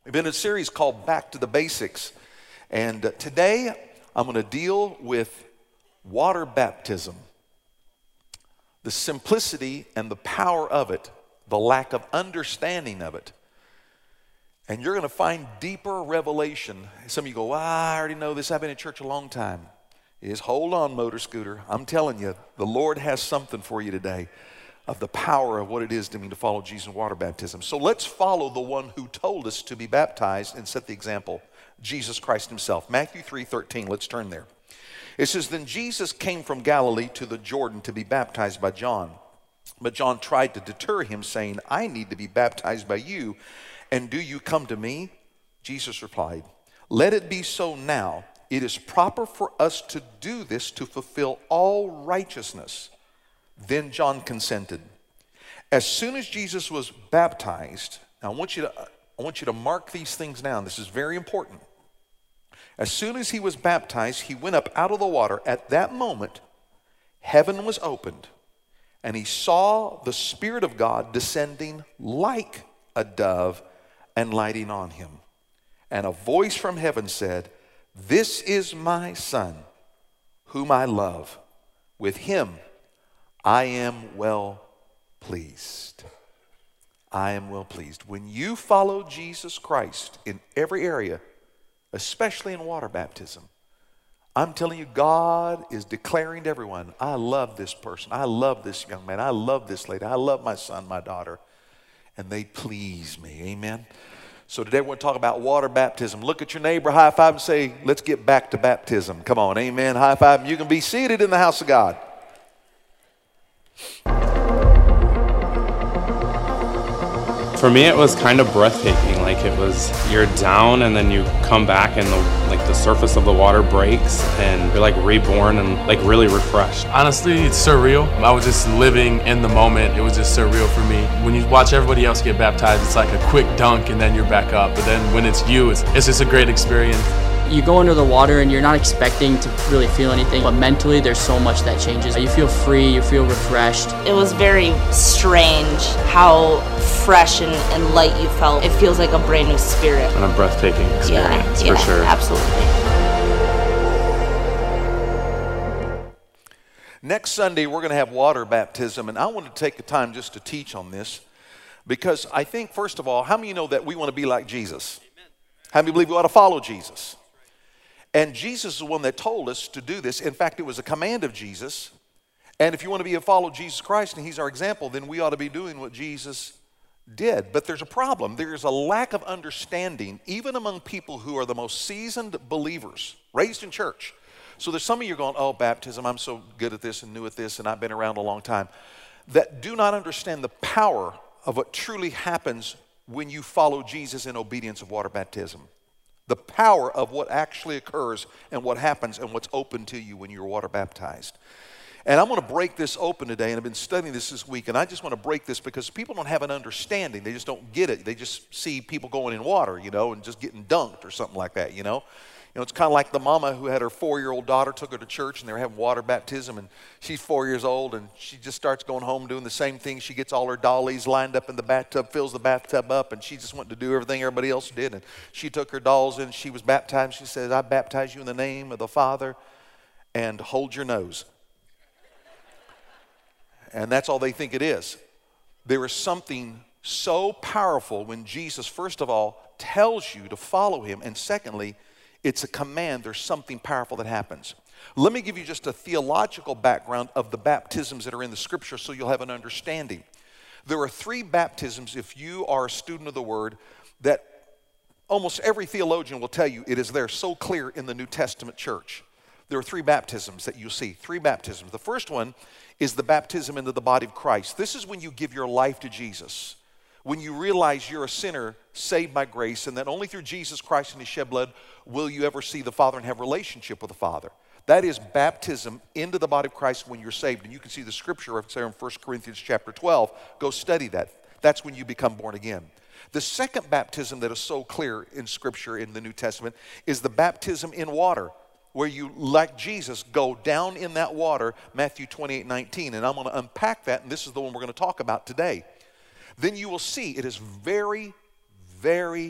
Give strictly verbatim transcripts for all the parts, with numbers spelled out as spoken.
We've been in a series called Back to the Basics. And uh, today I'm going to deal with water baptism. The simplicity and the power of it, the lack of understanding of it. And you're going to find deeper revelation. Some of you go, ah, I already know this. I've been in church a long time. Is hold on, motor scooter. I'm telling you, the Lord has something for you today of the power of what it is to me to follow Jesus in water baptism. So let's follow the one who told us to be baptized and set the example, Jesus Christ himself. Matthew three thirteen, let's turn there. It says, then Jesus came from Galilee to the Jordan to be baptized by John. But John tried to deter him, saying, I need to be baptized by you, and do you come to me? Jesus replied, let it be so now. It is proper for us to do this to fulfill all righteousness. Then John consented. As soon as Jesus was baptized, now I want you to, I want you to mark these things down. This is very important. As soon as he was baptized, he went up out of the water. At that moment, heaven was opened, and he saw the Spirit of God descending like a dove and lighting on him. And a voice from heaven said, this is my Son, whom I love. With him I am well pleased. I am well pleased. When you follow Jesus Christ in every area, especially in water baptism, I'm telling you, God is declaring to everyone, I love this person. I love this young man. I love this lady. I love my son, my daughter. And they please me. Amen. So today we're going to talk about water baptism. Look at your neighbor, high five, and say, let's get back to baptism. Come on, amen. High five. You can be seated in the house of God. For me, it was kind of breathtaking. Like it was, you're down and then you come back and the, like the surface of the water breaks and you're like reborn and like really refreshed. Honestly, it's surreal. I was just living in the moment. It was just surreal for me. When you watch everybody else get baptized, it's like a quick dunk and then you're back up. But then when it's you, it's, it's just a great experience. You go under the water and you're not expecting to really feel anything, but mentally there's so much that changes. You feel free, you feel refreshed. It was very strange how fresh and, and light you felt. It feels like a brand new spirit. And a breathtaking experience, yeah, for yeah, sure. Absolutely. Next Sunday, we're going to have water baptism, and I want to take the time just to teach on this because I think, first of all, how many of you know that we want to be like Jesus? How many believe we ought to follow Jesus? And Jesus is the one that told us to do this. In fact, it was a command of Jesus. And if you want to be a follower of Jesus Christ and he's our example, then we ought to be doing what Jesus did. But there's a problem. There's a lack of understanding, even among people who are the most seasoned believers, raised in church. So there's some of you going, oh, baptism, I'm so good at this and new at this, and I've been around a long time, that do not understand the power of what truly happens when you follow Jesus in obedience of water baptism. The power of what actually occurs and what happens and what's open to you when you're water baptized. And I'm going to break this open today, and I've been studying this this week, and I just want to break this because people don't have an understanding. They just don't get it. They just see people going in water, you know, and just getting dunked or something like that, you know. You know, it's kind of like the mama who had her four-year-old daughter, took her to church, and they were having water baptism, and she's four years old, and she just starts going home doing the same thing. She gets all her dollies lined up in the bathtub, fills the bathtub up, and she just wanted to do everything everybody else did. And she took her dolls in, she was baptized. She said, I baptize you in the name of the Father, and hold your nose. And that's all they think it is. There is something so powerful when Jesus, first of all, tells you to follow him, and secondly, it's a command. There's something powerful that happens. Let me give you just a theological background of the baptisms that are in the scripture so you'll have an understanding. There are three baptisms, if you are a student of the word, that almost every theologian will tell you it is there so clear in the New Testament church. There are three baptisms that you'll see, three baptisms. The first one is the baptism into the body of Christ. This is when you give your life to Jesus. When you realize you're a sinner saved by grace and that only through Jesus Christ and his shed blood will you ever see the Father and have a relationship with the Father. That is baptism into the body of Christ when you're saved. And you can see the scripture there in First Corinthians chapter twelve. Go study that. That's when you become born again. The second baptism that is so clear in scripture in the New Testament is the baptism in water, where you, like Jesus, go down in that water, Matthew twenty-eight nineteen. And I'm going to unpack that, and this is the one we're going to talk about today. Then you will see it is very, very clear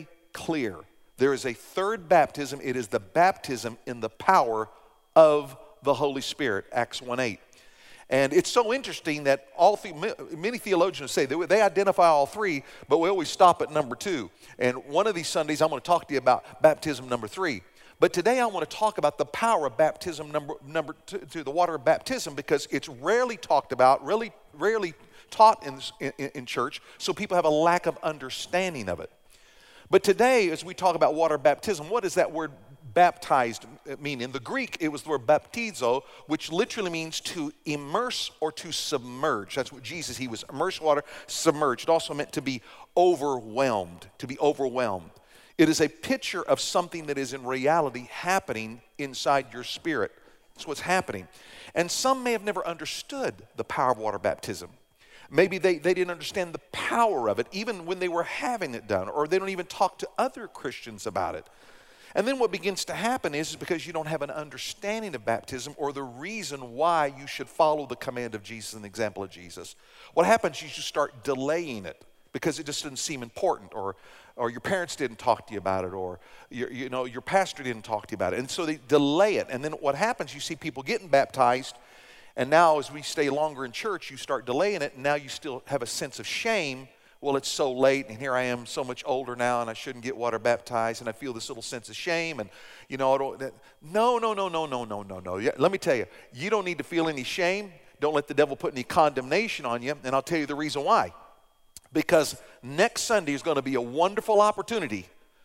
clear. There is a third baptism. It is the baptism in the power of the Holy Spirit, Acts one eight. And it's so interesting that all the, many theologians say they, they identify all three, but we always stop at number two. And one of these Sundays, I'm going to talk to you about baptism number three. But today I want to talk about the power of baptism number, number two, to the water of baptism, because it's rarely talked about, really rarely taught in, in, in church, so people have a lack of understanding of it. But today, as we talk about water baptism, what does that word baptized mean? In the Greek, it was the word baptizo, which literally means to immerse or to submerge. That's what Jesus, he was immersed in water, submerged. It also meant to be overwhelmed, to be overwhelmed. It is a picture of something that is in reality happening inside your spirit. That's what's happening. And some may have never understood the power of water baptism. Maybe they, they didn't understand the power of it even when they were having it done, or they don't even talk to other Christians about it. And then what begins to happen is, is because you don't have an understanding of baptism or the reason why you should follow the command of Jesus and the example of Jesus, what happens is you start delaying it because it just doesn't seem important, or, or your parents didn't talk to you about it, or your, you know, your pastor didn't talk to you about it. And so they delay it. And then what happens, you see people getting baptized, and now as we stay longer in church, you start delaying it, and now you still have a sense of shame. Well, it's so late, and here I am so much older now, and I shouldn't get water baptized, and I feel this little sense of shame, and, you know, I don't, no, no, no, no, no, no, no, no. Yeah, let me tell you, you don't need to feel any shame. Don't let the devil put any condemnation on you, and I'll tell you the reason why. Because next Sunday is going to be a wonderful opportunity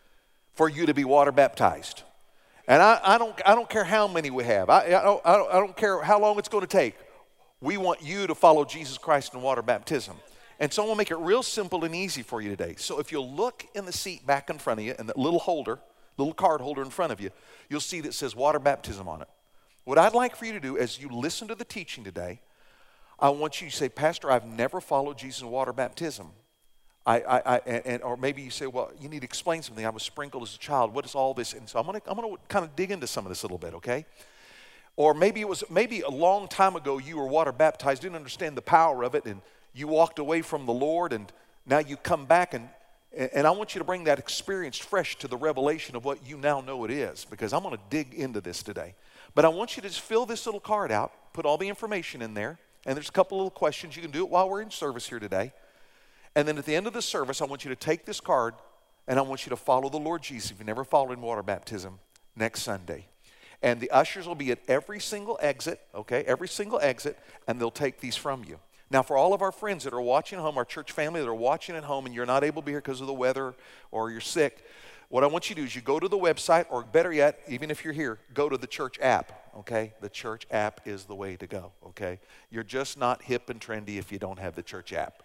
for you to be water baptized. And I, I, don't, I don't care how many we have. I, I, don't, I, don't, I don't care how long it's going to take. We want you to follow Jesus Christ in water baptism. And so I'm going to make it real simple and easy for you today. So if you'll look in the seat back in front of you, and that little holder, little card holder in front of you, you'll see that says water baptism on it. What I'd like for you to do as you listen to the teaching today, I want you to say, Pastor, I've never followed Jesus in water baptism. I, I, I and, or maybe you say, well, you need to explain something. I was sprinkled as a child. What is all this? And so I'm going to I'm going to kind of dig into some of this a little bit, okay? Or maybe it was maybe a long time ago you were water baptized, didn't understand the power of it, and you walked away from the Lord, and now you come back, and and I want you to bring that experience fresh to the revelation of what you now know it is, because I'm going to dig into this today. But I want you to just fill this little card out, put all the information in there, and there's a couple little questions. You can do it while we're in service here today. And then at the end of the service, I want you to take this card, and I want you to follow the Lord Jesus if you never followed in water baptism next Sunday. And the ushers will be at every single exit, okay, every single exit, and they'll take these from you. Now, for all of our friends that are watching at home, our church family that are watching at home, and you're not able to be here because of the weather or you're sick, what I want you to do is you go to the website, or better yet, even if you're here, go to the church app, okay? The church app is the way to go, okay? You're just not hip and trendy if you don't have the church app.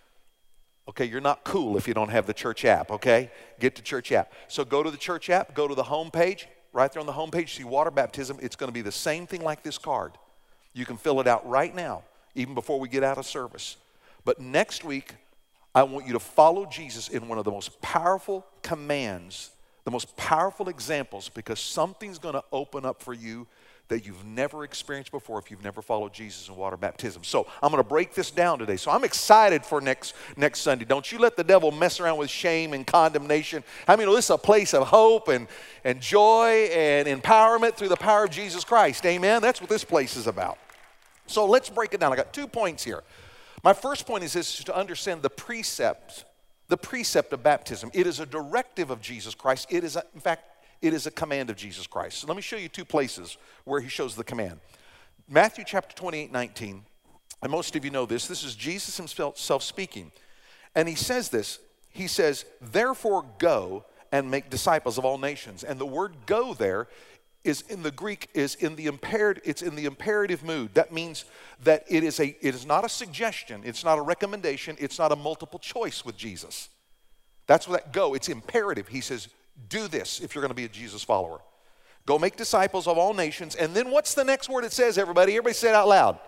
Okay, you're not cool if you don't have the church app, okay? Get the church app. So go to the church app, go to the home page. Right there on the home page, see water baptism. It's going to be the same thing like this card. You can fill it out right now, even before we get out of service. But next week, I want you to follow Jesus in one of the most powerful commands, the most powerful examples, because something's going to open up for you that you've never experienced before if you've never followed Jesus in water baptism. So I'm going to break this down today. So I'm excited for next, next Sunday. Don't you let the devil mess around with shame and condemnation. I mean, this is a place of hope and, and joy and empowerment through the power of Jesus Christ. Amen? That's what this place is about. So let's break it down. I got two points here. My first point is this, is to understand the precept, the precept of baptism. It is a directive of Jesus Christ. It is, a, in fact, it is a command of Jesus Christ. So let me show you two places where he shows the command. Matthew chapter twenty-eight, nineteen, and most of you know this. This is Jesus himself speaking. And he says this. He says, therefore go and make disciples of all nations. And the word go there is in the Greek, is in the imperative, it's in the imperative mood. That means that it is a it is not a suggestion, it's not a recommendation, it's not a multiple choice with Jesus. That's what that go, it's imperative. He says, do this if you're going to be a Jesus follower. Go make disciples of all nations. And then what's the next word it says, everybody? Everybody say it out loud.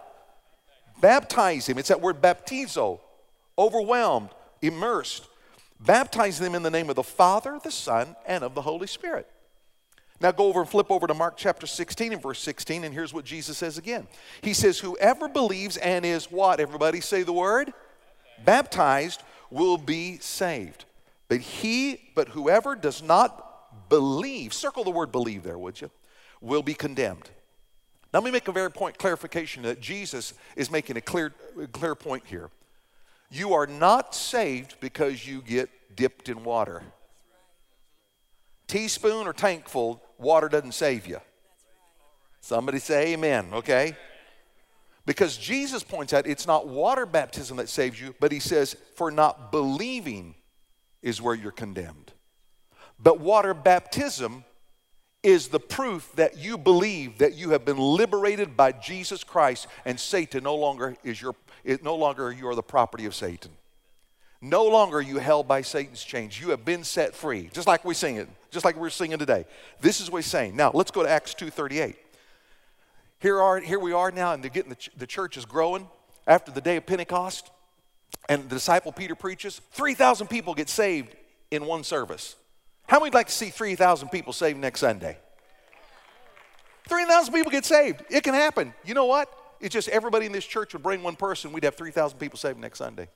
Baptize him. It's that word baptizo. Overwhelmed, immersed. Baptize them in the name of the Father, the Son, and of the Holy Spirit. Now go over and flip over to Mark chapter sixteen and verse sixteen, and here's what Jesus says again. He says, whoever believes and is what? Everybody say the word. Baptized will be saved. But he, but whoever does not believe, circle the word believe there, would you, will be condemned. Now, let me make a very point clarification that Jesus is making a clear, a clear point here. You are not saved because you get dipped in water. Teaspoon or tankful, water doesn't save you. Somebody say amen, okay? Because Jesus points out it's not water baptism that saves you, but he says for not believing is where you're condemned. But water baptism is the proof that you believe that you have been liberated by Jesus Christ and Satan no longer is your, it, no longer you are the property of Satan. No longer are you held by Satan's chains. You have been set free, just like we sing it, just like we're singing today. This is what he's saying. Now, let's go to Acts two thirty-eight. Here, are, here we are now, and they're getting the, ch- the church is growing after the day of Pentecost, and the disciple Peter preaches. three thousand people get saved in one service. How many would like to see three thousand people saved next Sunday? three thousand people get saved. It can happen. You know what? It's just everybody in this church would bring one person. We'd have three thousand people saved next Sunday.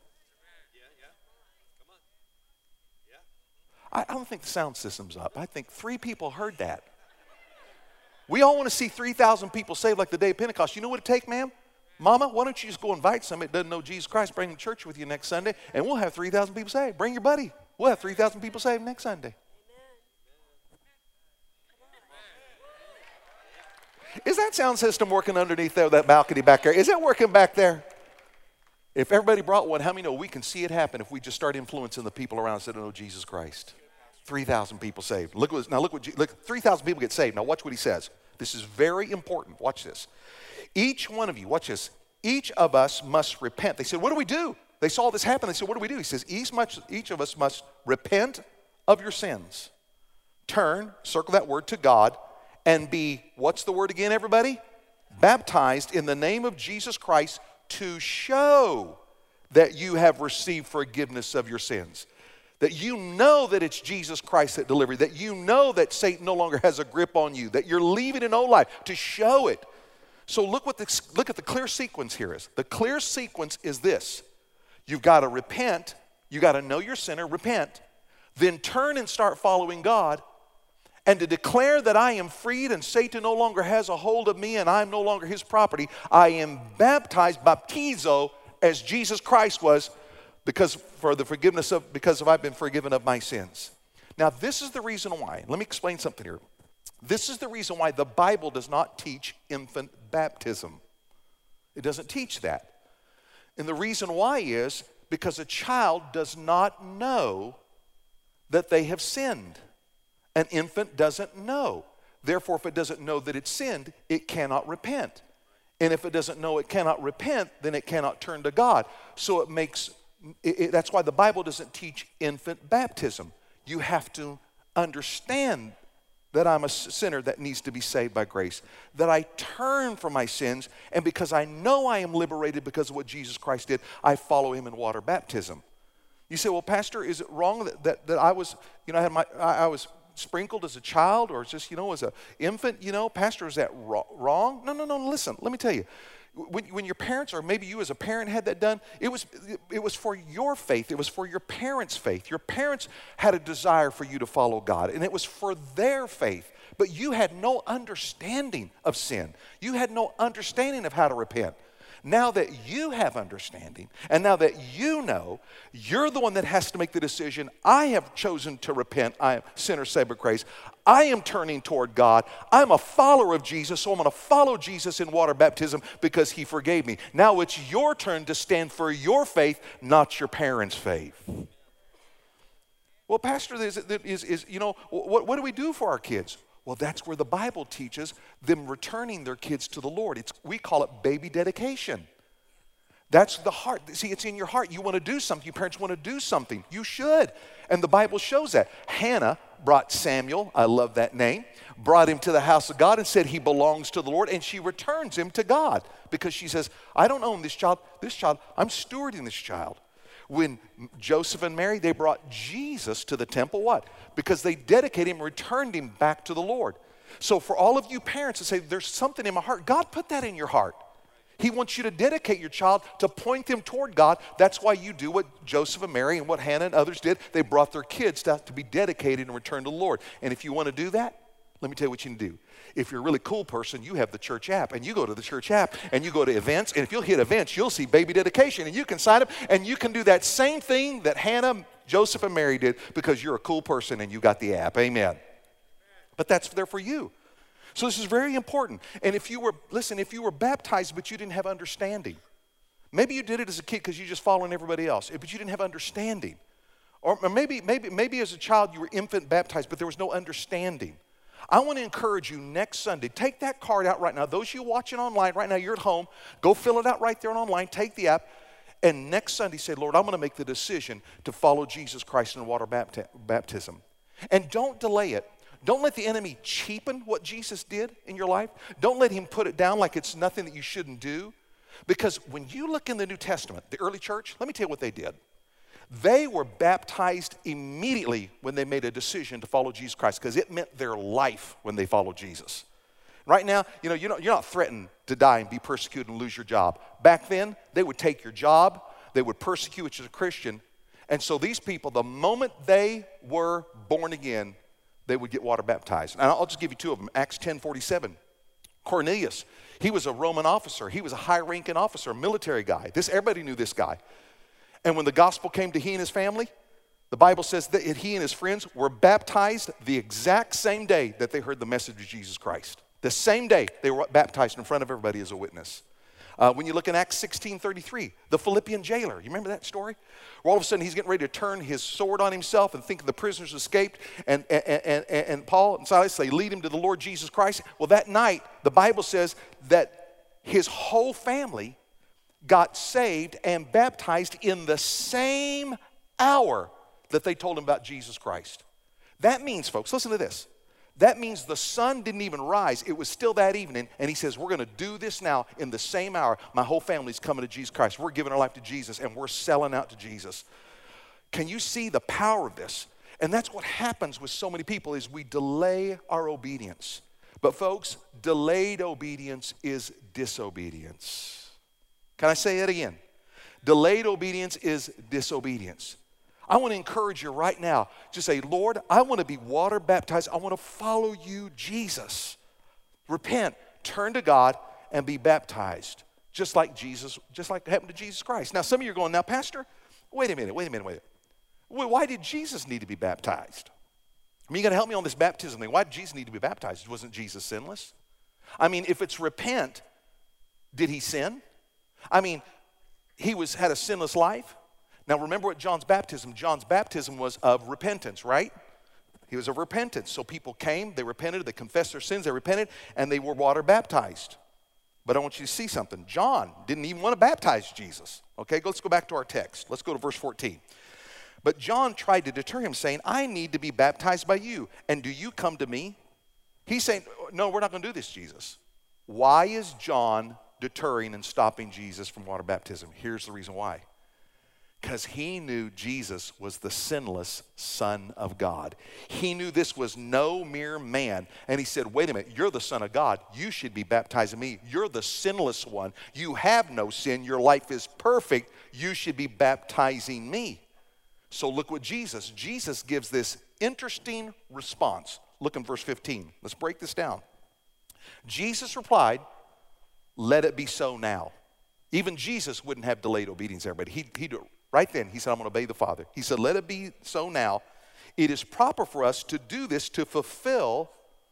I don't think the sound system's up. I think three people heard that. We all want to see three thousand people saved like the day of Pentecost. You know what it take, ma'am? Mama, why don't you just go invite somebody that doesn't know Jesus Christ, bring them to church with you next Sunday, and we'll have three thousand people saved. Bring your buddy. We'll have three thousand people saved next Sunday. Is that sound system working underneath there, that balcony back there? Is it working back there? If everybody brought one, how many know we can see it happen if we just start influencing the people around us that don't know Jesus Christ? three thousand people saved. Look what, now look what, look, three thousand people get saved. Now watch what he says. This is very important. Watch this. Each one of you, watch this, each of us must repent. They said, what do we do? They saw this happen. They said, what do we do? He says, each, much, each of us must repent of your sins. Turn, circle that word, to God, and be, what's the word again, everybody? Baptized in the name of Jesus Christ to show that you have received forgiveness of your sins. That you know that it's Jesus Christ that delivered, that you know that Satan no longer has a grip on you, that you're leaving an old life, to show it. So look what the, look at the clear sequence here is. The clear sequence is this. You've got to repent, you got to know you're a sinner, repent, then turn and start following God, and to declare that I am freed and Satan no longer has a hold of me and I'm no longer his property. I am baptized, baptizo, as Jesus Christ was, because for the forgiveness of, because of I've been forgiven of my sins. Now this is the reason why, let me explain something here. This is the reason why the Bible does not teach infant baptism. It doesn't teach that. And the reason why is because a child does not know that they have sinned. An infant doesn't know. Therefore, if it doesn't know that it's sinned, it cannot repent. And if it doesn't know it cannot repent, then it cannot turn to God. So it makes It, it, that's why the Bible doesn't teach infant baptism. You have to understand that I'm a sinner that needs to be saved by grace, that I turn from my sins, and because I know I am liberated because of what Jesus Christ did, I follow him in water baptism. You say, well, Pastor, is it wrong that, that, that I was, you know, I, had my, I, I was sprinkled as a child or just, you know, as an infant, you know, Pastor, is that wrong? No, no, no, listen, let me tell you. When, when your parents, or maybe you as a parent had that done, it was, it, it was for your faith. It was for your parents' faith. Your parents had a desire for you to follow God, and it was for their faith. But you had no understanding of sin. You had no understanding of how to repent. Now that you have understanding, and now that you know, you're the one that has to make the decision. I have chosen to repent. I am sinner saved by grace. I am turning toward God. I'm a follower of Jesus, so I'm going to follow Jesus in water baptism because he forgave me. Now it's your turn to stand for your faith, not your parents' faith. Well, Pastor, is, is, is you know, what, what do we do for our kids? Well, that's where the Bible teaches them returning their kids to the Lord. It's, we call it baby dedication. That's the heart. See, it's in your heart. You want to do something. Your parents want to do something. You should. And the Bible shows that. Hannah brought Samuel, I love that name, brought him to the house of God and said he belongs to the Lord, and she returns him to God because she says, I don't own this child. This child, I'm stewarding this child. When Joseph and Mary, they brought Jesus to the temple, what? Because they dedicated him, returned him back to the Lord. So for all of you parents that say, there's something in my heart, God put that in your heart. He wants you to dedicate your child to point them toward God. That's why you do what Joseph and Mary and what Hannah and others did. They brought their kids to, to be dedicated and returned to the Lord. And if you want to do that, let me tell you what you can do. If you're a really cool person, you have the church app, and you go to the church app, and you go to events, and if you'll hit events, you'll see baby dedication, and you can sign up, and you can do that same thing that Hannah, Joseph, and Mary did because you're a cool person and you got the app. Amen. But that's there for you. So this is very important. And if you were, listen, if you were baptized but you didn't have understanding, maybe you did it as a kid because you just following everybody else, but you didn't have understanding. Or maybe, maybe, maybe as a child you were infant baptized, but there was no understanding. I want to encourage you next Sunday, take that card out right now. Those of you watching online right now, you're at home, go fill it out right there online, take the app, and next Sunday say, Lord, I'm going to make the decision to follow Jesus Christ in water bapti- baptism. And don't delay it. Don't let the enemy cheapen what Jesus did in your life. Don't let him put it down like it's nothing that you shouldn't do. Because when you look in the New Testament, the early church, let me tell you what they did. They were baptized immediately when they made a decision to follow Jesus Christ because it meant their life when they followed Jesus. Right now, you know, you're not, you're not threatened to die and be persecuted and lose your job. Back then, they would take your job, they would persecute you as a Christian. And so these people, the moment they were born again, they would get water baptized. And I'll just give you two of them. Acts ten forty-seven. Cornelius, he was a Roman officer. He was a high-ranking officer, a military guy. This, everybody knew this guy. And when the gospel came to he and his family, the Bible says that he and his friends were baptized the exact same day that they heard the message of Jesus Christ. The same day they were baptized in front of everybody as a witness. Uh, when you look in Acts sixteen thirty-three, the Philippian jailer, you remember that story? Where all of a sudden he's getting ready to turn his sword on himself and think the prisoners escaped, and, and, and, and Paul and Silas, they lead him to the Lord Jesus Christ. Well, that night, the Bible says that his whole family got saved and baptized in the same hour that they told him about Jesus Christ. That means, folks, listen to this. That means the sun didn't even rise. It was still that evening, and he says, we're going to do this now in the same hour. My whole family's coming to Jesus Christ. We're giving our life to Jesus, and we're selling out to Jesus. Can you see the power of this? And that's what happens with so many people is we delay our obedience. But folks, delayed obedience is disobedience. Can I say it again? Delayed obedience is disobedience. I want to encourage you right now. Just say, Lord, I want to be water baptized. I want to follow you, Jesus. Repent, turn to God, and be baptized. Just like Jesus, just like happened to Jesus Christ. Now, some of you are going, now, Pastor, wait a minute, wait a minute, wait a minute. Why did Jesus need to be baptized? I mean, you got to help me on this baptism thing. Why did Jesus need to be baptized? Wasn't Jesus sinless? I mean, if it's repent, did he sin? I mean, he was had a sinless life. Now, remember what John's baptism, John's baptism was of repentance, right? He was of repentance. So people came, they repented, they confessed their sins, they repented, and they were water baptized. But I want you to see something. John didn't even want to baptize Jesus. Okay, let's go back to our text. Let's go to verse fourteen. But John tried to deter him, saying, I need to be baptized by you, and do you come to me? He's saying, no, we're not going to do this, Jesus. Why is John deterring and stopping Jesus from water baptism? Here's the reason why. Because he knew Jesus was the sinless Son of God. He knew this was no mere man. And he said, wait a minute, you're the Son of God. You should be baptizing me. You're the sinless one. You have no sin. Your life is perfect. You should be baptizing me. So look what Jesus, Jesus gives this interesting response. Look in verse fifteen. Let's break this down. Jesus replied, let it be so now. Even Jesus wouldn't have delayed obedience, everybody. He, he'd Right then, he said, I'm going to obey the Father. He said, let it be so now. It is proper for us to do this to fulfill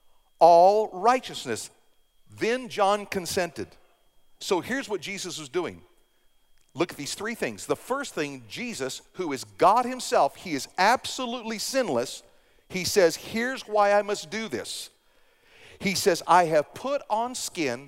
all righteousness. Then John consented. So here's what Jesus was doing. Look at these three things. The first thing, Jesus, who is God himself, he is absolutely sinless. He says, here's why I must do this. He says, I have put on skin.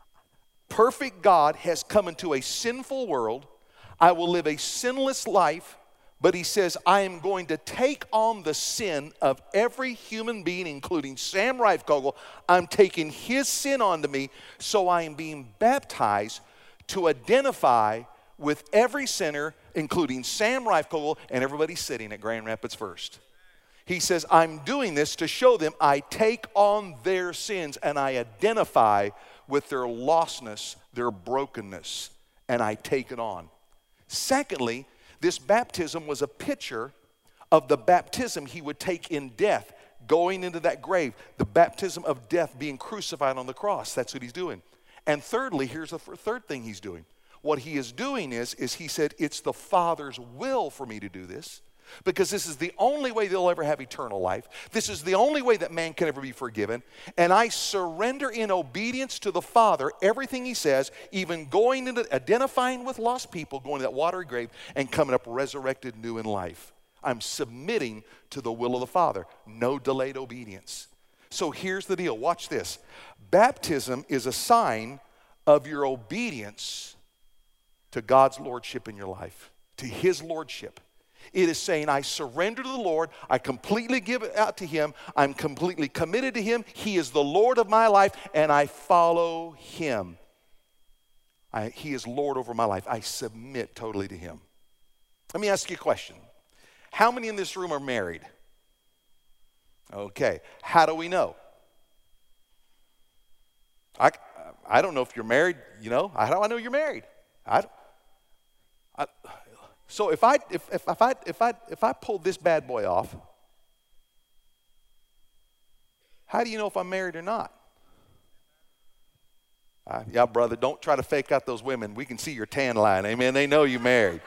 Perfect God has come into a sinful world. I will live a sinless life, but he says, I am going to take on the sin of every human being, including Sam Reifkogel. I'm taking his sin onto me, so I am being baptized to identify with every sinner, including Sam Reifkogel and everybody sitting at Grand Rapids First. He says, I'm doing this to show them I take on their sins and I identify with their lostness, their brokenness, and I take it on. Secondly, this baptism was a picture of the baptism he would take in death, going into that grave, the baptism of death, being crucified on the cross. That's what he's doing. And thirdly, here's the third thing he's doing. What he is doing is, is he said, it's the Father's will for me to do this, because this is the only way they'll ever have eternal life. This is the only way that man can ever be forgiven. And I surrender in obedience to the Father everything he says, even going into identifying with lost people, going to that watery grave and coming up resurrected new in life. I'm submitting to the will of the Father. No delayed obedience. So here's the deal. Watch this. Baptism is a sign of your obedience to God's lordship in your life, to his lordship. It is saying, I surrender to the Lord. I completely give it out to him. I'm completely committed to him. He is the Lord of my life, and I follow him. I, he is Lord over my life. I submit totally to him. Let me ask you a question. How many in this room are married? Okay. How do we know? I, I don't know if you're married, you know. How do I know you're married? I, I So if I if, if if I if I if I pulled this bad boy off, how do you know if I'm married or not? Uh, yeah, brother, don't try to fake out those women. We can see your tan line. Amen. They know you're married.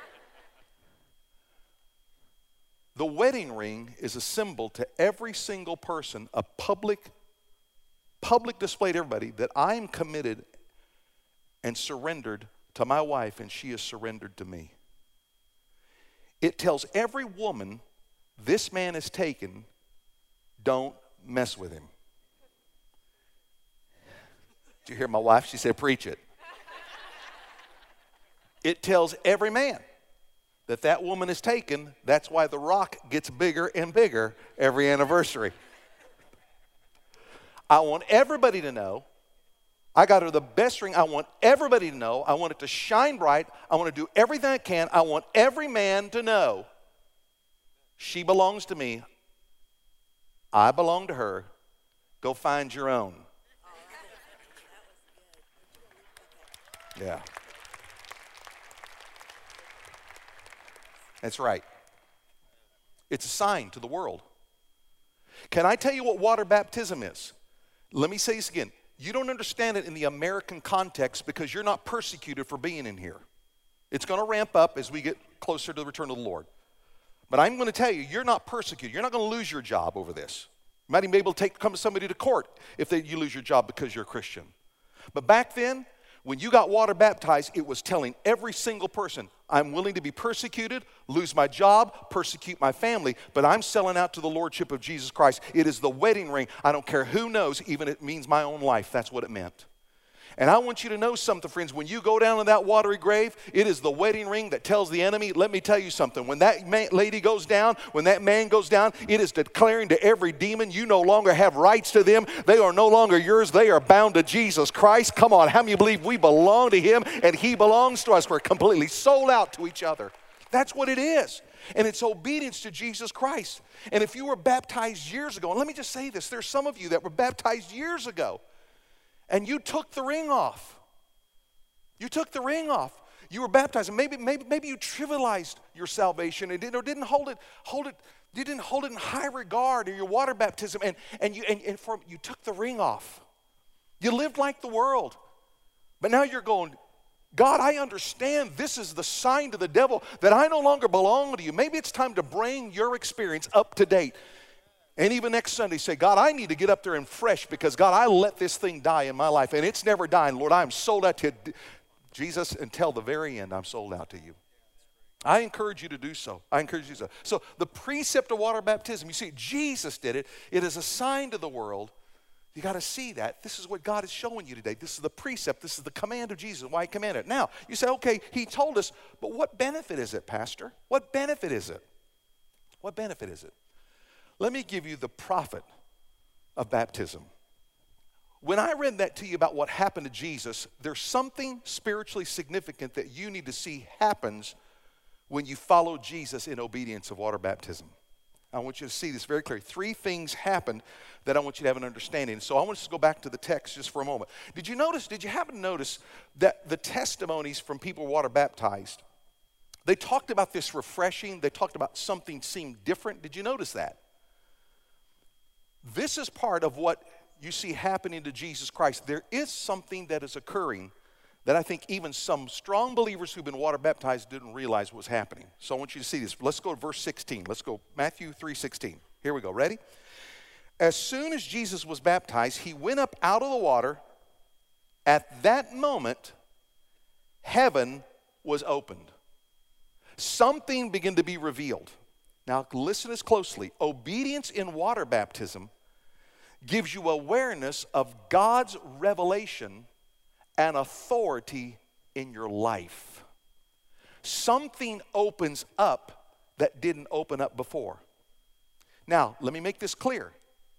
The wedding ring is a symbol to every single person, a public public display to everybody that I am committed and surrendered to my wife, and she is surrendered to me. It tells every woman this man is taken, don't mess with him. Did you hear my wife? She said, preach it. It tells every man that that woman is taken. That's why the rock gets bigger and bigger every anniversary. I want everybody to know I got her the best ring. I want everybody to know. I want it to shine bright. I want to do everything I can. I want every man to know she belongs to me. I belong to her. Go find your own. Yeah. That's right. It's a sign to the world. Can I tell you what water baptism is? Let me say this again. You don't understand it in the American context because you're not persecuted for being in here. It's going to ramp up as we get closer to the return of the Lord. But I'm going to tell you, you're not persecuted. You're not going to lose your job over this. You might even be able to take come somebody to court if they, you lose your job because you're a Christian. But back then, when you got water baptized, it was telling every single person, I'm willing to be persecuted, lose my job, persecute my family, but I'm selling out to the lordship of Jesus Christ. It is the wedding ring. I don't care who knows, even if it means my own life. That's what it meant. And I want you to know something, friends. When you go down to that watery grave, it is the wedding ring that tells the enemy, let me tell you something. When that man, lady goes down, when that man goes down, it is declaring to every demon, you no longer have rights to them. They are no longer yours. They are bound to Jesus Christ. Come on, how many believe we belong to him and he belongs to us? We're completely sold out to each other. That's what it is. And it's obedience to Jesus Christ. And if you were baptized years ago, and let me just say this, there's some of you that were baptized years ago, and you took the ring off. You took the ring off. You were baptized, and maybe, maybe, maybe you trivialized your salvation and didn't, or didn't hold it, hold it, you didn't hold it in high regard or your water baptism, and, and, you, and, and for, you took the ring off. You lived like the world. But now you're going, God, I understand this is the sign to the devil that I no longer belong to you. Maybe it's time to bring your experience up to date. And even next Sunday, say, God, I need to get up there and fresh because, God, I let this thing die in my life, and it's never dying. Lord, I'm sold out to Jesus until the very end. I'm sold out to you. I encourage you to do so. I encourage you to do so. So the precept of water baptism, you see, Jesus did it. It is a sign to the world. You got to see that. This is what God is showing you today. This is the precept. This is the command of Jesus, why he commanded it. Now, you say, okay, he told us, but what benefit is it, Pastor? What benefit is it? What benefit is it? Let me give you the profit of baptism. When I read that to you about what happened to Jesus, there's something spiritually significant that you need to see happens when you follow Jesus in obedience of water baptism. I want you to see this very clearly. Three things happened that I want you to have an understanding. So I want us to go back to the text just for a moment. Did you notice, did you happen to notice that the testimonies from people water baptized, they talked about this refreshing, they talked about something seemed different. Did you notice that? This is part of what you see happening to Jesus Christ. There is something that is occurring that I think even some strong believers who've been water baptized didn't realize was happening. So I want you to see this. Let's go to verse sixteen. Let's go Matthew three sixteen. Here we go. Ready? As soon as Jesus was baptized, he went up out of the water. At that moment, heaven was opened. Something began to be revealed. Now listen to this closely. Obedience in water baptism gives you awareness of God's revelation and authority in your life. Something opens up that didn't open up before. Now, let me make this clear.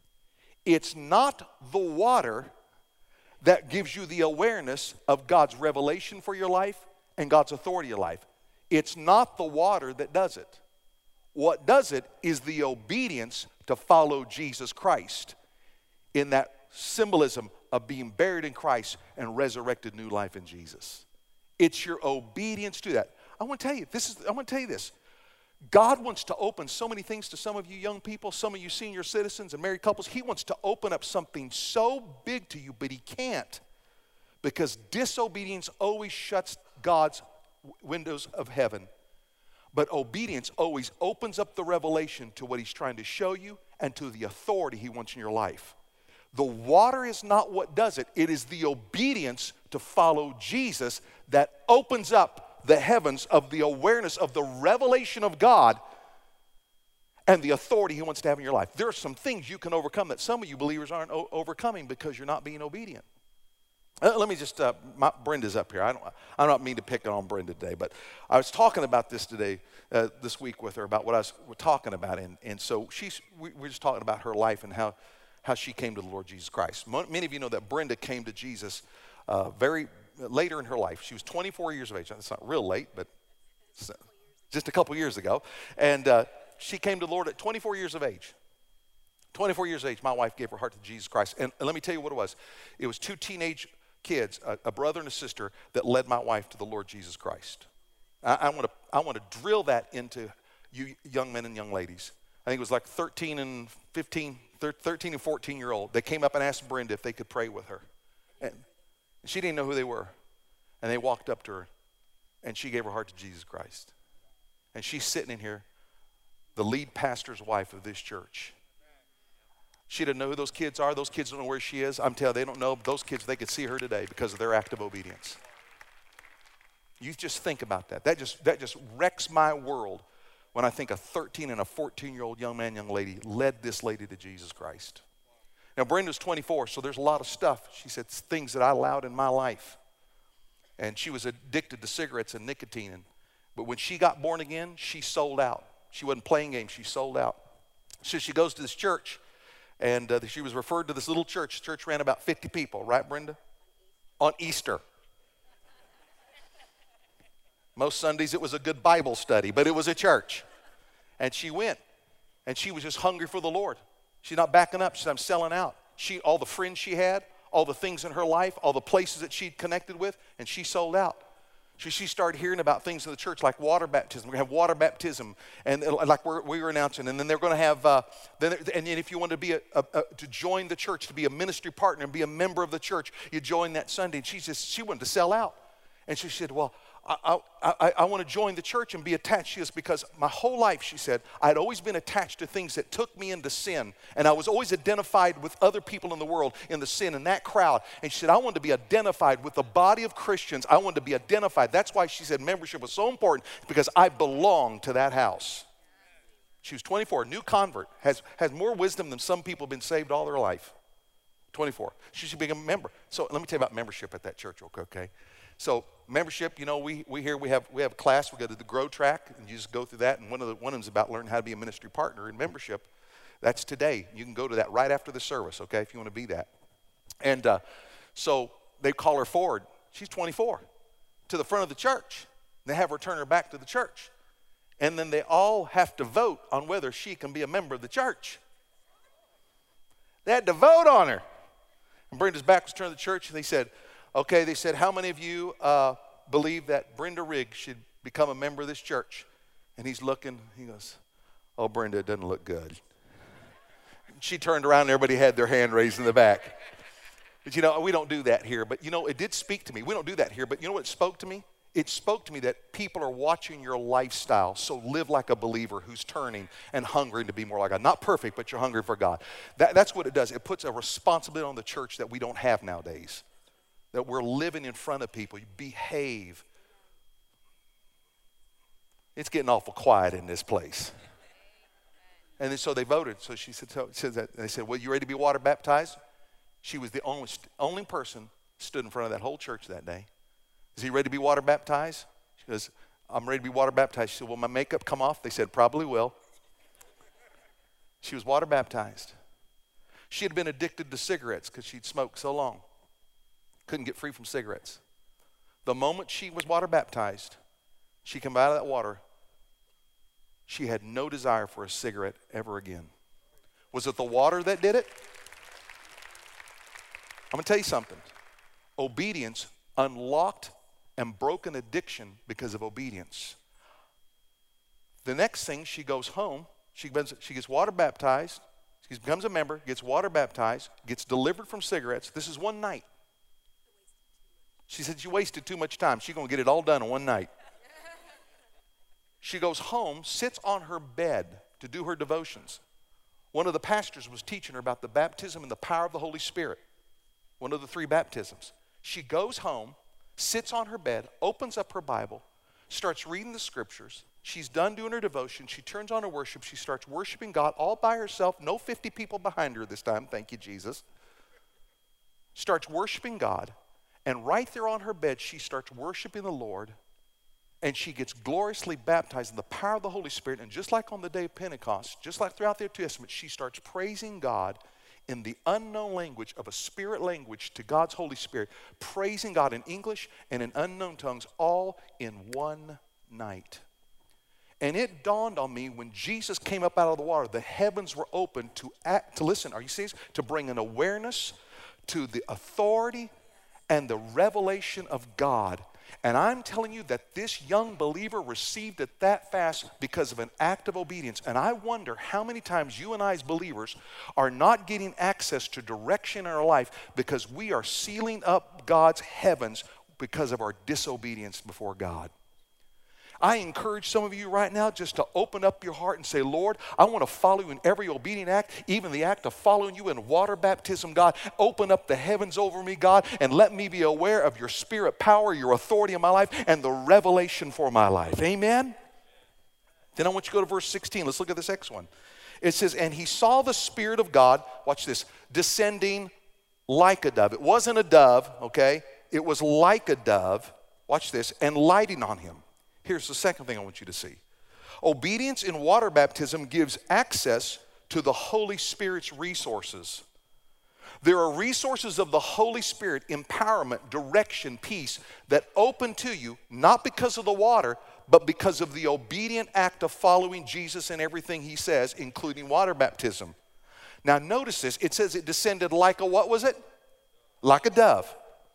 It's not the water that gives you the awareness of God's revelation for your life and God's authority in your life. It's not the water that does it. What does it is the obedience to follow Jesus Christ in that symbolism of being buried in Christ and resurrected new life in Jesus. It's your obedience to that. I want to tell you, this is, I want to tell you this. God wants to open so many things to some of you young people, some of you senior citizens and married couples. He wants to open up something so big to you, but he can't, because disobedience always shuts God's windows of heaven. But obedience always opens up the revelation to what he's trying to show you and to the authority he wants in your life. The water is not what does it. It is the obedience to follow Jesus that opens up the heavens of the awareness of the revelation of God and the authority he wants to have in your life. There are some things you can overcome that some of you believers aren't o- overcoming because you're not being obedient. Uh, let me just, uh, my, Brenda's up here. I don't, I don't mean to pick on Brenda today, but I was talking about this today, uh, this week with her about what I was we're talking about. And, and so she's, we, we're just talking about her life and how how she came to the Lord Jesus Christ. Many of you know that Brenda came to Jesus uh, very later in her life. She was twenty-four years of age. That's not real late, but just a couple years ago. And uh, she came to the Lord at twenty-four years of age. twenty-four years of age, my wife gave her heart to Jesus Christ. And, and let me tell you what it was. It was two teenage kids, a, a brother and a sister, that led my wife to the Lord Jesus Christ. I, I want to I want to drill that into you young men and young ladies. I think it was like thirteen and fifteen, thirteen and fourteen year old. They came up and asked Brenda if they could pray with her. And she didn't know who they were. And they walked up to her and she gave her heart to Jesus Christ. And she's sitting in here, the lead pastor's wife of this church. She doesn't know who those kids are. Those kids don't know where she is. I'm telling you, they don't know. Those kids, they could see her today because of their act of obedience. You just think about that. That just, that just wrecks my world when I think a thirteen and a fourteen year old young man, young lady led this lady to Jesus Christ. Now, Brenda's twenty-four, so there's a lot of stuff. She said things that I allowed in my life. And she was addicted to cigarettes and nicotine. And, but when she got born again, she sold out. She wasn't playing games. She sold out. So she goes to this church, and uh, she was referred to this little church. The church ran about fifty people, right, Brenda? On Easter. Most Sundays it was a good Bible study, but it was a church. And she went, and she was just hungry for the Lord. She's not backing up. She said, I'm selling out. She, all the friends she had, all the things in her life, all the places that she'd connected with, and she sold out. She, she started hearing about things in the church like water baptism. We're going to have water baptism, and uh, like we're, we were announcing. And then they're going to have, uh, then, and then if you want to be a, a, a, to join the church, to be a ministry partner and be a member of the church, you join that Sunday. And she just, she wanted to sell out. And she said, well, I, I, I want to join the church and be attached to this because my whole life, she said, I had always been attached to things that took me into sin. And I was always identified with other people in the world in the sin in that crowd. And she said, I wanted to be identified with the body of Christians. I wanted to be identified. That's why she said membership was so important, because I belonged to that house. She was twenty-four, new convert, has, has more wisdom than some people have been saved all their life. twenty-four. She should be a member. So let me tell you about membership at that church, okay? So membership, you know, we, we here we have we have a class. We go to the Grow track, and you just go through that. And one of the one of them is about learning how to be a ministry partner in membership. That's today. You can go to that right after the service, okay, if you want to be that. And uh, so they call her forward. She's twenty-four, to the front of the church. They have her turn her back to the church. and then they all have to vote on whether she can be a member of the church. They had to vote on her. And Brenda's back was turned to the church, and they said, okay, they said, how many of you uh, believe that Brenda Riggs should become a member of this church? And he's looking, he goes, oh, Brenda, it doesn't look good. She turned around and everybody had their hand raised in the back. But you know, we don't do that here. But you know, it did speak to me. We don't do that here. But you know what spoke to me? It spoke to me that people are watching your lifestyle. So live like a believer who's turning and hungering to be more like God. Not perfect, but you're hungry for God. That, that's what it does. It puts a responsibility on the church that we don't have nowadays. That we're living in front of people. You behave. It's getting awful quiet in this place. And then so they voted. So she said, so, said that, they said, well, you ready to be water baptized? She was the only, only person stood in front of that whole church that day. Is he ready to be water baptized? She goes, I'm ready to be water baptized. She said, will my makeup come off? They said, probably will. She was water baptized. She had been addicted to cigarettes because she'd smoked so long. Couldn't get free from cigarettes. The moment she was water baptized, she came out of that water. She had no desire for a cigarette ever again. Was it the water that did it? I'm going to tell you something. Obedience unlocked and broke an addiction because of obedience. The next thing, she goes home. She, she gets water baptized. She becomes a member, gets water baptized, gets delivered from cigarettes. This is one night. She said she wasted too much time. She's going to get it all done in one night. She goes home, sits on her bed to do her devotions. One of the pastors was teaching her about the baptism and the power of the Holy Spirit. One of the three baptisms. She goes home, sits on her bed, opens up her Bible, starts reading the scriptures. She's done doing her devotion. She turns on her worship. She starts worshiping God all by herself. No fifty people behind her this time. Thank you, Jesus. Starts worshiping God. And right there on her bed, she starts worshiping the Lord. And she gets gloriously baptized in the power of the Holy Spirit. And just like on the day of Pentecost, just like throughout the Old Testament, she starts praising God in the unknown language of a spirit language to God's Holy Spirit, praising God in English and in unknown tongues, all in one night. And it dawned on me when Jesus came up out of the water, the heavens were open to act, to listen, are you serious? To bring an awareness to the authority and the revelation of God. And I'm telling you that this young believer received it that fast because of an act of obedience. And I wonder how many times you and I as believers are not getting access to direction in our life because we are sealing up God's heavens because of our disobedience before God. I encourage some of you right now just to open up your heart and say, Lord, I want to follow you in every obedient act, even the act of following you in water baptism, God. Open up the heavens over me, God, and let me be aware of your spirit power, your authority in my life, and the revelation for my life. Amen? Then I want you to go to verse sixteen. Let's look at this next one. It says, and he saw the Spirit of God, watch this, descending like a dove. It wasn't a dove, okay? It was like a dove, watch this, and lighting on him. Here's the second thing I want you to see. Obedience in water baptism gives access to the Holy Spirit's resources. There are resources of the Holy Spirit, empowerment, direction, peace, that open to you, not because of the water, but because of the obedient act of following Jesus in everything he says, including water baptism. Now notice this. It says it descended like a, what was it? Like a dove.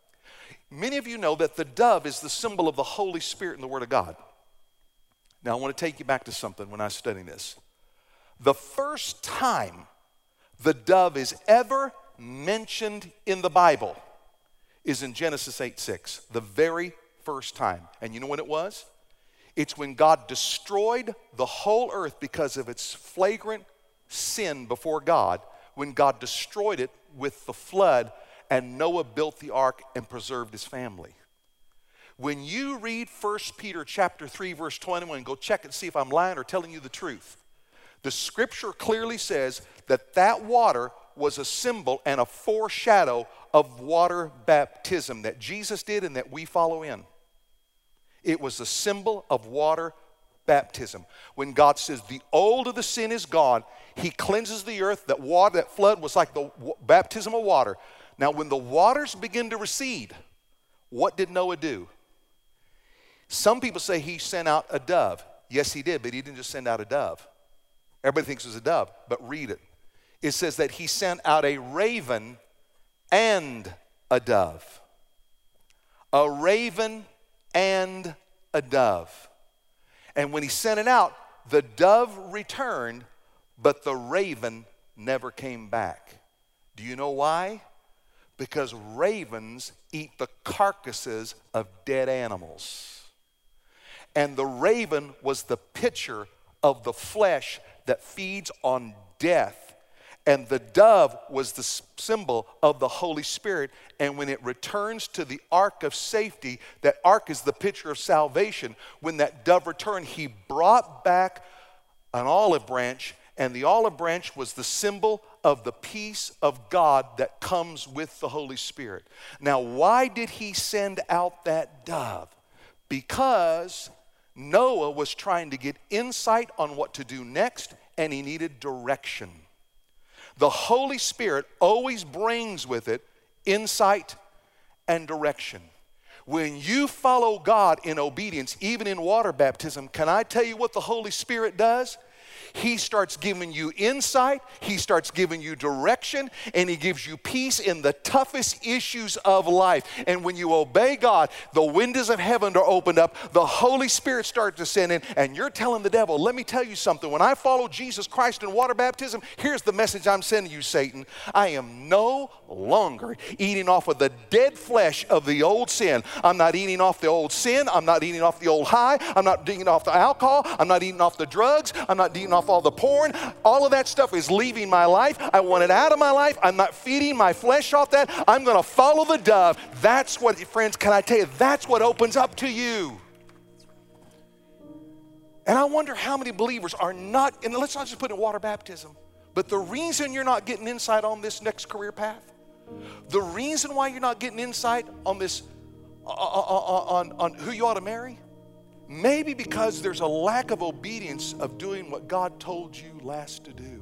Many of you know that the dove is the symbol of the Holy Spirit in the Word of God. Now, I want to take you back to something when I was studying this. The first time the dove is ever mentioned in the Bible is in Genesis eight six, the very first time. And you know when it was? It's when God destroyed the whole earth because of its flagrant sin before God, when God destroyed it with the flood. And Noah built the ark and preserved his family. When you read First Peter chapter three, verse twenty-one, go check and see if I'm lying or telling you the truth. The scripture clearly says that that water was a symbol and a foreshadow of water baptism that Jesus did and that we follow in. It was a symbol of water baptism. When God says the old of the sin is gone, he cleanses the earth. That water, that flood was like the baptism of water. Now, when the waters begin to recede, what did Noah do? Some people say he sent out a dove. Yes, he did, but he didn't just send out a dove. Everybody thinks it was a dove, but read it. It says that he sent out a raven and a dove. A raven and a dove. And when he sent it out, the dove returned, but the raven never came back. Do you know why? Because ravens eat the carcasses of dead animals. And the raven was the picture of the flesh that feeds on death. And the dove was the symbol of the Holy Spirit. And when it returns to the ark of safety, that ark is the picture of salvation. When that dove returned, he brought back an olive branch, and the olive branch was the symbol of the peace of God that comes with the Holy Spirit. Now, why did he send out that dove? Because Noah was trying to get insight on what to do next, and he needed direction. The Holy Spirit always brings with it insight and direction. When you follow God in obedience, even in water baptism, can I tell you what the Holy Spirit does? He starts giving you insight, he starts giving you direction, and he gives you peace in the toughest issues of life. And when you obey God, the windows of heaven are opened up, the Holy Spirit starts to descend in, and you're telling the devil, let me tell you something, when I follow Jesus Christ in water baptism, here's the message I'm sending you, Satan. I am no longer eating off of the dead flesh of the old sin. I'm not eating off the old sin, I'm not eating off the old high, I'm not eating off the alcohol, I'm not eating off the drugs, I'm not eating off all the porn. All of that stuff is leaving my life. I want it out of my life. I'm not feeding my flesh off that. I'm going to follow the dove. That's what, friends, can I tell you, that's what opens up to you. And I wonder how many believers are not, and let's not just put in water baptism, but the reason you're not getting insight on this next career path, the reason why you're not getting insight on this, uh, on, on, on who you ought to marry, maybe because there's a lack of obedience of doing what God told you last to do.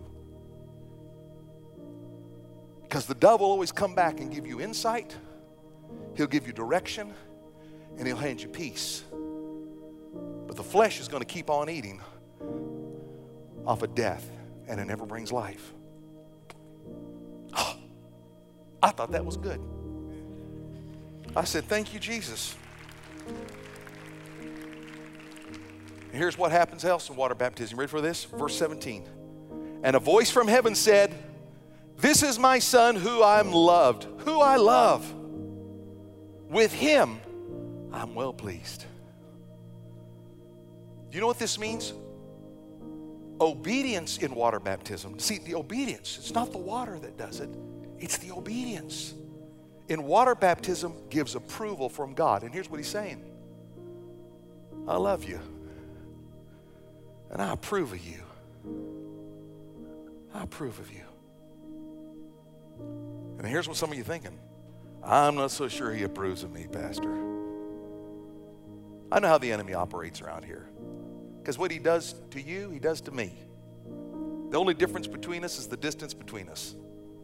Because the dove will always come back and give you insight, he'll give you direction, and he'll hand you peace. But the flesh is going to keep on eating off of death, and it never brings life. Oh, I thought that was good. I said, thank you, Jesus. Here's what happens else in water baptism. Ready for this? Verse seventeen. And a voice from heaven said, this is my son who I'm loved, who I love. With him I'm well pleased. Do you know what this means? Obedience in water baptism. See, the obedience, it's not the water that does it, it's the obedience. In water baptism gives approval from God. And here's what he's saying. I love you. And I approve of you. I approve of you. And here's what some of you are thinking. I'm not so sure he approves of me, Pastor. I know how the enemy operates around here. Because what he does to you, he does to me. The only difference between us is the distance between us.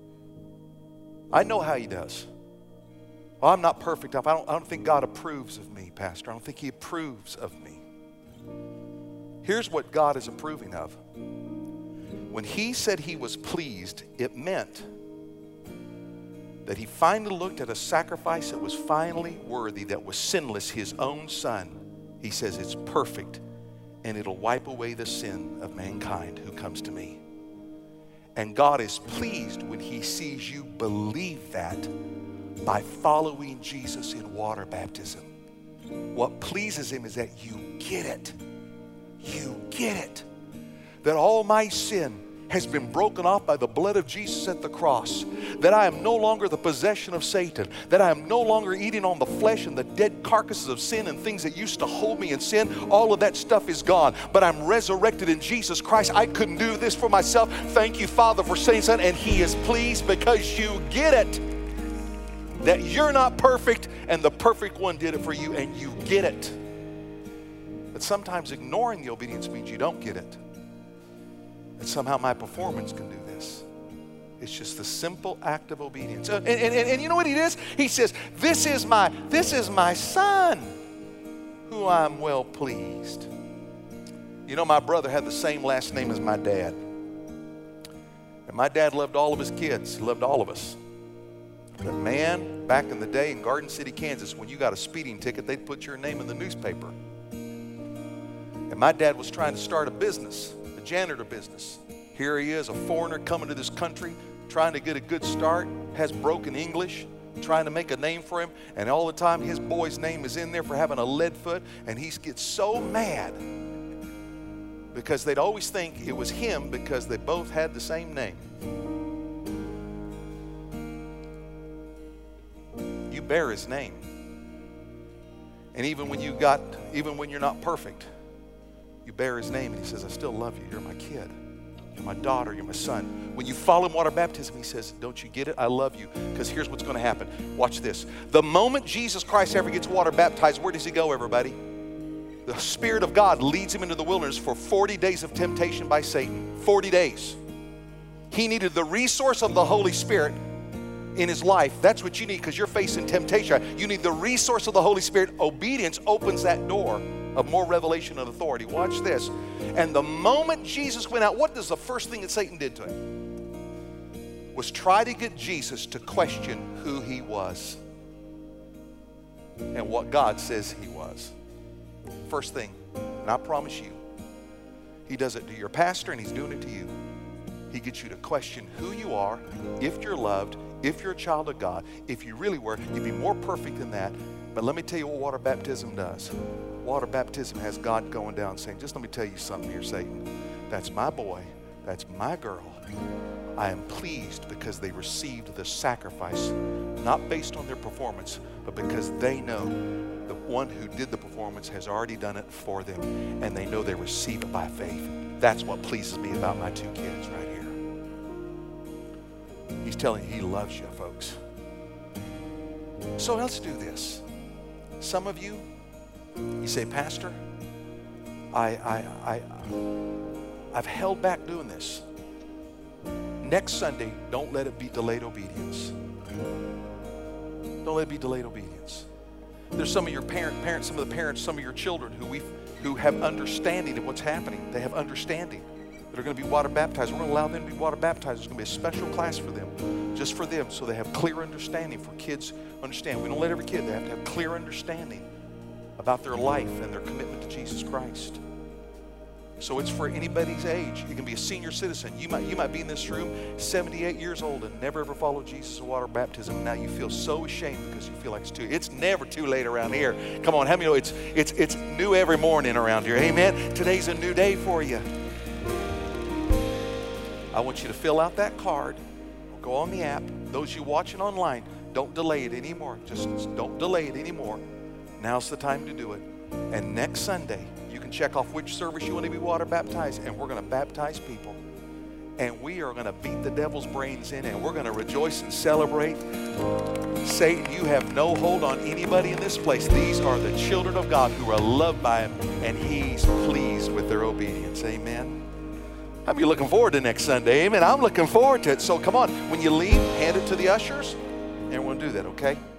I know how he does. Well, I'm not perfect. I don't, I don't think God approves of me, Pastor. I don't think he approves of me. Here's what God is approving of. When he said he was pleased, it meant that he finally looked at a sacrifice that was finally worthy, that was sinless, his own son. He says it's perfect, and it'll wipe away the sin of mankind who comes to me. And God is pleased when he sees you believe that by following Jesus in water baptism. What pleases him is that you get it. You get it. That all my sin has been broken off by the blood of Jesus at the cross. That I am no longer the possession of Satan. That I am no longer eating on the flesh and the dead carcasses of sin and things that used to hold me in sin. All of that stuff is gone. But I'm resurrected in Jesus Christ. I couldn't do this for myself. Thank you, Father, for saying so. And he is pleased because you get it. That you're not perfect and the perfect one did it for you, and you get it. But sometimes ignoring the obedience means you don't get it. And somehow my performance can do this. It's just the simple act of obedience. And, and, and, and you know what it is? He says, this is my, this is my son who I'm well pleased. You know, my brother had the same last name as my dad. And my dad loved all of his kids. He loved all of us. But man, back in the day in Garden City, Kansas, when you got a speeding ticket, they'd put your name in the newspaper. And my dad was trying to start a business, a janitor business. Here he is, a foreigner coming to this country, trying to get a good start, has broken English, trying to make a name for him. And all the time, his boy's name is in there for having a lead foot. And he gets so mad because they'd always think it was him because they both had the same name. You bear his name. And even when you got, even when you're not perfect, you bear his name. And he says, I still love you. You're my kid. You're my daughter. You're my son. When you follow in water baptism, he says, don't you get it? I love you. Because here's what's going to happen. Watch this. The moment Jesus Christ ever gets water baptized, where does he go, everybody? The Spirit of God leads him into the wilderness for forty days of temptation by Satan. forty days. He needed the resource of the Holy Spirit in his life. That's what you need because you're facing temptation. You need the resource of the Holy Spirit. Obedience opens that door of more revelation and authority. Watch this. And the moment Jesus went out, what is the first thing that Satan did to him? Was try to get Jesus to question who he was and what God says he was. First thing, and I promise you, he does it to your pastor and he's doing it to you. He gets you to question who you are, if you're loved, if you're a child of God. If you really were, you'd be more perfect than that. But let me tell you what water baptism does. Water baptism has God going down saying, just let me tell you something here, Satan. That's my boy. That's my girl. I am pleased because they received the sacrifice, not based on their performance, but because they know the one who did the performance has already done it for them, and they know they receive it by faith. That's what pleases me about my two kids right here. He's telling you he loves you, folks. So let's do this. Some of you, you say, Pastor, I, I, I, I've held back doing this. Next Sunday, don't let it be delayed obedience. Don't let it be delayed obedience. There's some of your parent, parents, some of the parents, some of your children who we who have understanding of what's happening. They have understanding. They're going to be water baptized. We're going to allow them to be water baptized. There's going to be a special class for them, just for them, so they have clear understanding. For kids understand. We don't let every kid. They have to have clear understanding about their life and their commitment to Jesus Christ. So it's for anybody's age. You can be a senior citizen. You might, you might be in this room seventy-eight years old and never ever followed Jesus in water baptism. Now you feel so ashamed because you feel like it's too. It's never too late around here. Come on, how many know it's, it's, it's new every morning around here? Amen? Today's a new day for you. I want you to fill out that card. Go on the app. Those you watching online, don't delay it anymore. Just don't delay it anymore. Now's the time to do it. And next Sunday, you can check off which service you want to be water baptized, and we're going to baptize people. And we are going to beat the devil's brains in, and we're going to rejoice and celebrate. Satan, you have no hold on anybody in this place. These are the children of God who are loved by him, and he's pleased with their obedience. Amen. I'll be looking forward to next Sunday. Amen. I'm looking forward to it. So come on, when you leave, hand it to the ushers, and we'll do that, okay?